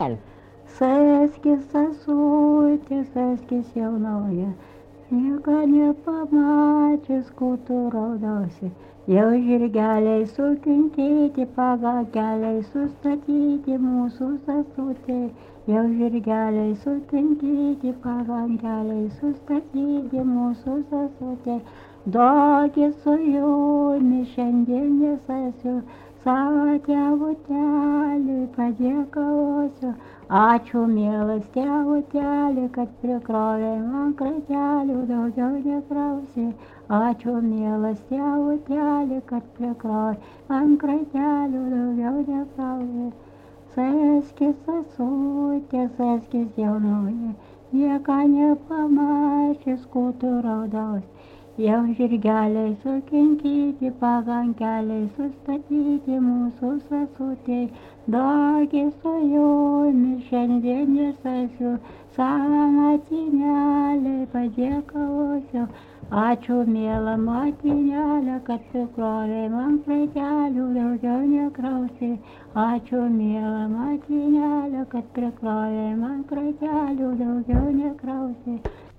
Saskis sesutė, saskis jaunoja, nieko nepamačius kūtų raudosi. Jau žirgeliai sukinkyti, pagakeliai sustatyti mūsų sesutė. Jau žirgeliai sukinkyti, pagakeliai sustatyti mūsų sesutė. Dogi su jumi šiandien nesasiu, savo tėvuteliui padėkosiu. Ačiū mielas tėvuteli, kad prikrovė man kratelių, daugiau nekrausi. Ačiū mielas tėvuteli, kad prikrovė man kratelių, daugiau nekrausi. Saskis sesutė, saskis jaunoji, nieko nepamačius kūtų raudos. Jau žirgeliai sukinkyti, pagankeliai sustatyti mūsų sesutei. Dogi su jumi šiandien nesasiu, savo motinelei padėkosiu. Ačiū miela motinelė, kad prikrovė man kratelių, daugiau nekrausi. Ačiū miela motinelė, kad prikrovė man kratelių, daugiau nekrausi.